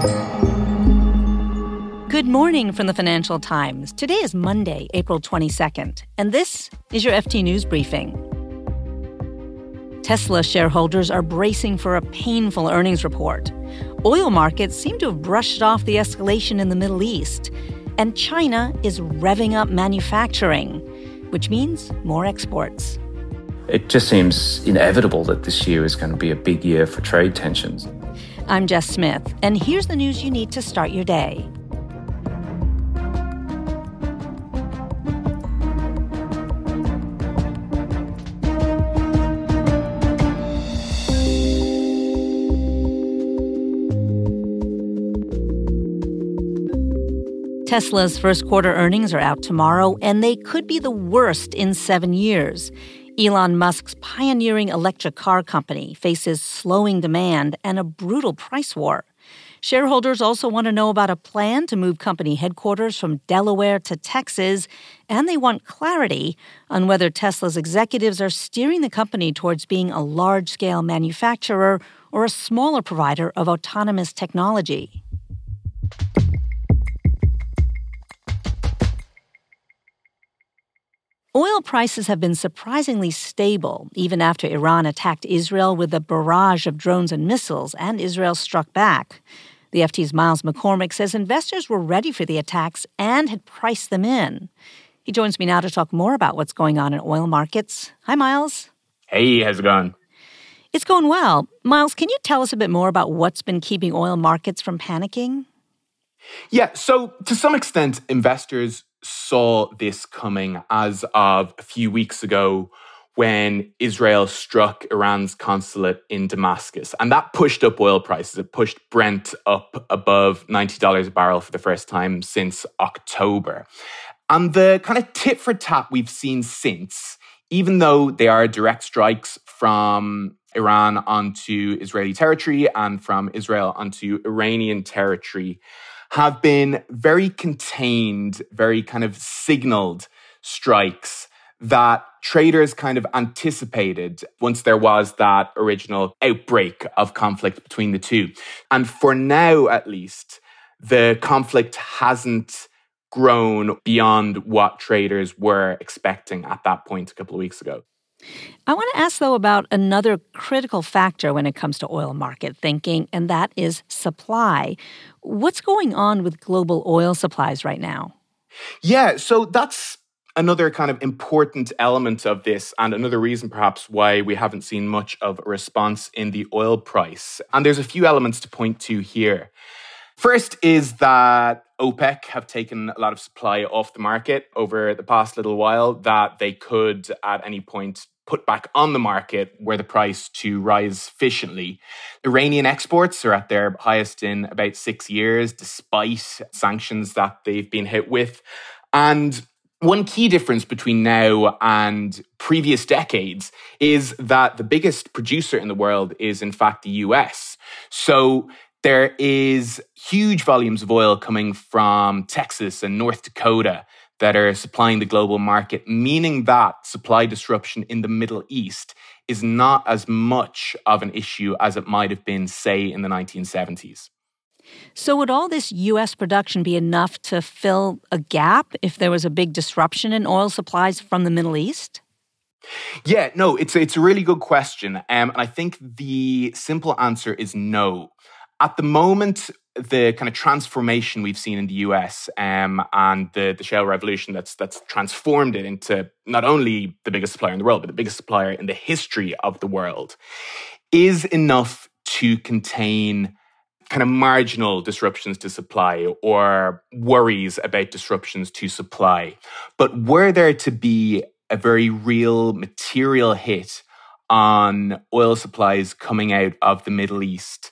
Good morning from the Financial Times. Today is Monday, April 22nd, and this is your FT News Briefing. Tesla shareholders are bracing for a painful earnings report. Oil markets seem to have brushed off the escalation in the Middle East, and China is revving up manufacturing, which means more exports. It just seems inevitable that this year is going to be a big year for trade tensions. I'm Jess Smith, and here's the news you need to start your day. Tesla's first quarter earnings are out tomorrow, and they could be the worst in 7 years. Elon Musk's pioneering electric car company faces slowing demand and a brutal price war. Shareholders also want to know about a plan to move company headquarters from Delaware to Texas, and they want clarity on whether Tesla's executives are steering the company towards being a large-scale manufacturer or a smaller provider of autonomous technology. Oil prices have been surprisingly stable, even after Iran attacked Israel with a barrage of drones and missiles, and Israel struck back. The FT's Miles McCormick says investors were ready for the attacks and had priced them in. He joins me now to talk more about what's going on in oil markets. Hi, Miles. Hey, how's it going? It's going well. Miles, can you tell us a bit more about what's been keeping oil markets from panicking? Yeah, so to some extent, investors saw this coming as of a few weeks ago when Israel struck Iran's consulate in Damascus. And that pushed up oil prices. It pushed Brent up above $90 a barrel for the first time since October. And the kind of tit for tat we've seen since, even though they are direct strikes from Iran onto Israeli territory and from Israel onto Iranian territory, have been very contained, very kind of signaled strikes that traders kind of anticipated once there was that original outbreak of conflict between the two. And for now, at least, the conflict hasn't grown beyond what traders were expecting at that point a couple of weeks ago. I want to ask, though, about another critical factor when it comes to oil market thinking, and that is supply. What's going on with global oil supplies right now? Yeah, so that's another kind of important element of this, and another reason perhaps why we haven't seen much of a response in the oil price. And there's a few elements to point to here. First is that OPEC have taken a lot of supply off the market over the past little while that they could at any point put back on the market were the price to rise sufficiently. Iranian exports are at their highest in about 6 years, despite sanctions that they've been hit with. And one key difference between now and previous decades is that the biggest producer in the world is, in fact, the US. So there is huge volumes of oil coming from Texas and North Dakota that are supplying the global market, meaning that supply disruption in the Middle East is not as much of an issue as it might have been, say, in the 1970s. So would all this U.S. production be enough to fill a gap if there was a big disruption in oil supplies from the Middle East? Yeah, no, it's a really good question. And I think the simple answer is no. At the moment, the kind of transformation we've seen in the US and the shale revolution that's transformed it into not only the biggest supplier in the world, but the biggest supplier in the history of the world, is enough to contain kind of marginal disruptions to supply or worries about disruptions to supply. But were there to be a very real material hit on oil supplies coming out of the Middle East,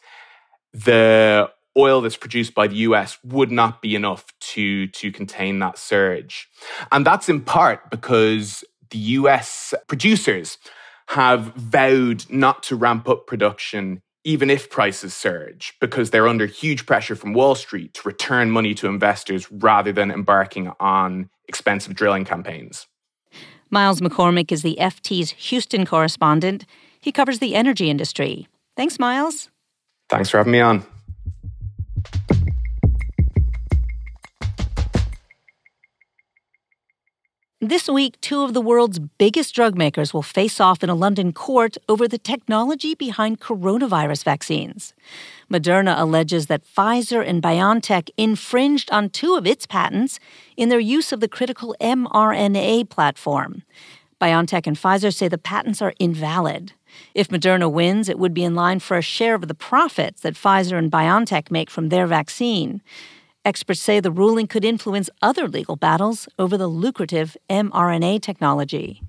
the oil that's produced by the US would not be enough to contain that surge. And that's in part because the US producers have vowed not to ramp up production even if prices surge, because they're under huge pressure from Wall Street to return money to investors rather than embarking on expensive drilling campaigns. Miles McCormick is the FT's Houston correspondent. He covers the energy industry. Thanks, Miles. Thanks for having me on. This week, two of the world's biggest drug makers will face off in a London court over the technology behind coronavirus vaccines. Moderna alleges that Pfizer and BioNTech infringed on two of its patents in their use of the critical mRNA platform. BioNTech and Pfizer say the patents are invalid. If Moderna wins, it would be in line for a share of the profits that Pfizer and BioNTech make from their vaccine. Experts say the ruling could influence other legal battles over the lucrative mRNA technology.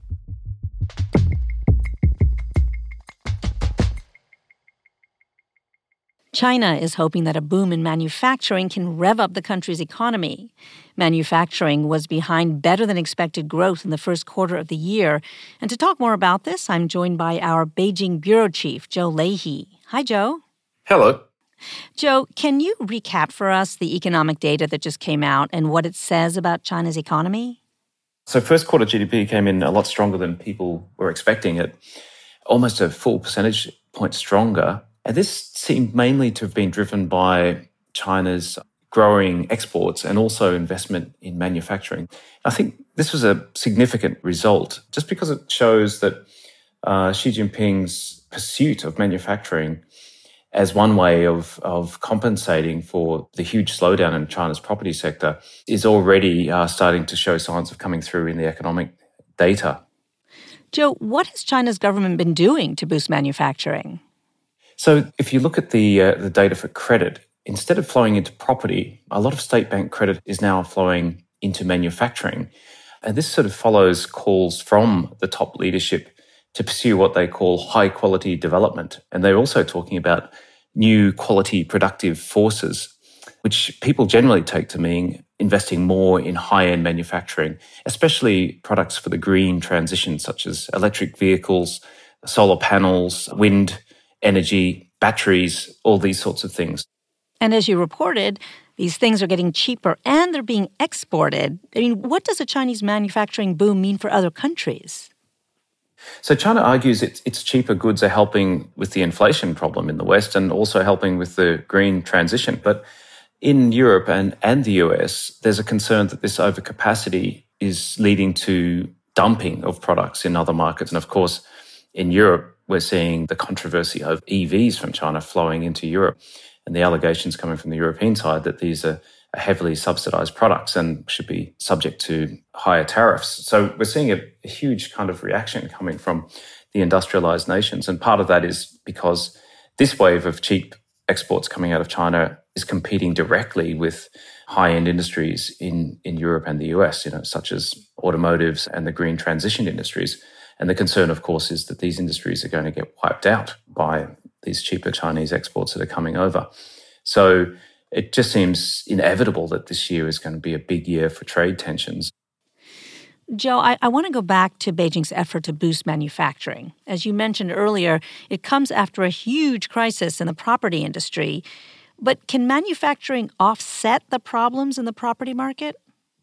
China is hoping that a boom in manufacturing can rev up the country's economy. Manufacturing was behind better-than-expected growth in the first quarter of the year. And to talk more about this, I'm joined by our Beijing bureau chief, Joe Leahy. Hi, Joe. Hello. Joe, can you recap for us the economic data that just came out and what it says about China's economy? So first quarter GDP came in a lot stronger than people were expecting it, almost a full percentage point stronger. And this seemed mainly to have been driven by China's growing exports and also investment in manufacturing. I think this was a significant result just because it shows that Xi Jinping's pursuit of manufacturing as one way of compensating for the huge slowdown in China's property sector is already starting to show signs of coming through in the economic data. Joe, what has China's government been doing to boost manufacturing? So if you look at the data for credit, instead of flowing into property, a lot of state bank credit is now flowing into manufacturing. And this sort of follows calls from the top leadership to pursue what they call high-quality development. And they're also talking about new quality productive forces, which people generally take to mean investing more in high-end manufacturing, especially products for the green transition, such as electric vehicles, solar panels, wind energy, batteries, all these sorts of things. And as you reported, these things are getting cheaper and they're being exported. I mean, what does a Chinese manufacturing boom mean for other countries? So China argues its cheaper goods are helping with the inflation problem in the West and also helping with the green transition. But in Europe and the US, there's a concern that this overcapacity is leading to dumping of products in other markets. And of course, in Europe, we're seeing the controversy of EVs from China flowing into Europe and the allegations coming from the European side that these are heavily subsidized products and should be subject to higher tariffs. So we're seeing a huge kind of reaction coming from the industrialized nations. And part of that is because this wave of cheap exports coming out of China is competing directly with high-end industries in Europe and the US, such as automotives and the green transition industries. And the concern, of course, is that these industries are going to get wiped out by these cheaper Chinese exports that are coming over. So it just seems inevitable that this year is going to be a big year for trade tensions. Joe, I want to go back to Beijing's effort to boost manufacturing. As you mentioned earlier, it comes after a huge crisis in the property industry. But can manufacturing offset the problems in the property market?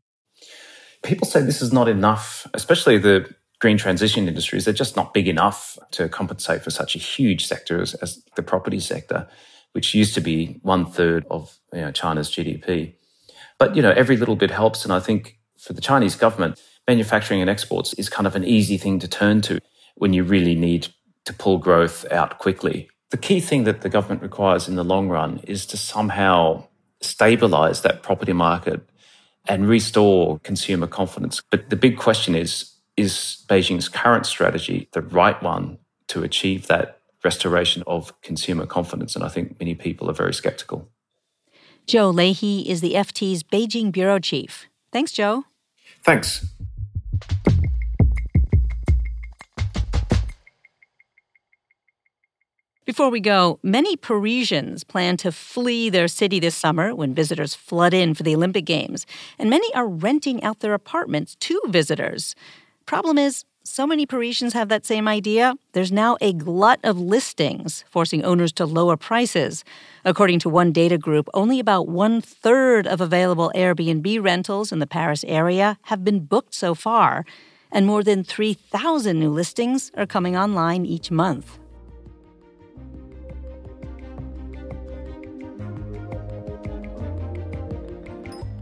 People say this is not enough, especially the green transition industries. They're just not big enough to compensate for such a huge sector as the property sector, which used to be 1/3 of China's GDP. But, every little bit helps. And I think for the Chinese government, manufacturing and exports is kind of an easy thing to turn to when you really need to pull growth out quickly. The key thing that the government requires in the long run is to somehow stabilize that property market and restore consumer confidence. But the big question is Beijing's current strategy the right one to achieve that restoration of consumer confidence? And I think many people are very skeptical. Joe Leahy is the FT's Beijing bureau chief. Thanks, Joe. Thanks. Before we go, many Parisians plan to flee their city this summer when visitors flood in for the Olympic Games, and many are renting out their apartments to visitors. Problem is, so many Parisians have that same idea. There's now a glut of listings, forcing owners to lower prices. According to one data group, only about 1/3 of available Airbnb rentals in the Paris area have been booked so far, and more than 3,000 new listings are coming online each month.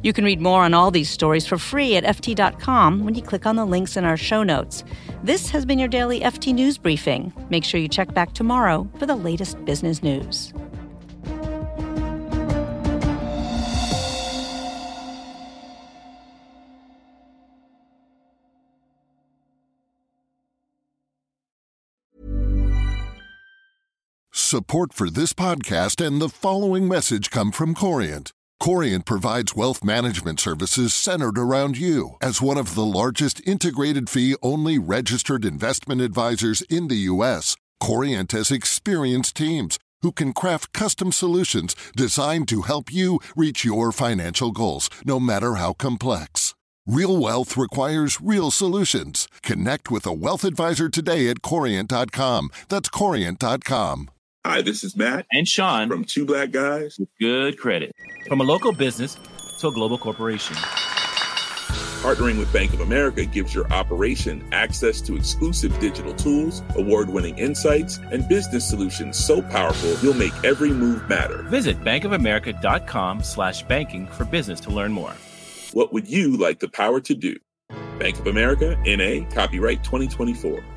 You can read more on all these stories for free at FT.com when you click on the links in our show notes. This has been your daily FT News Briefing. Make sure you check back tomorrow for the latest business news. Support for this podcast and the following message come from Corient. Corient provides wealth management services centered around you. As one of the largest integrated fee-only registered investment advisors in the U.S., Corient has experienced teams who can craft custom solutions designed to help you reach your financial goals, no matter how complex. Real wealth requires real solutions. Connect with a wealth advisor today at Corient.com. That's Corient.com. Hi, this is Matt and Sean from Two Black Guys with Good Credit. From a local business to a global corporation. Partnering with Bank of America gives your operation access to exclusive digital tools, award-winning insights, and business solutions so powerful you'll make every move matter. Visit bankofamerica.com/banking for business to learn more. What would you like the power to do? Bank of America, N.A., copyright 2024.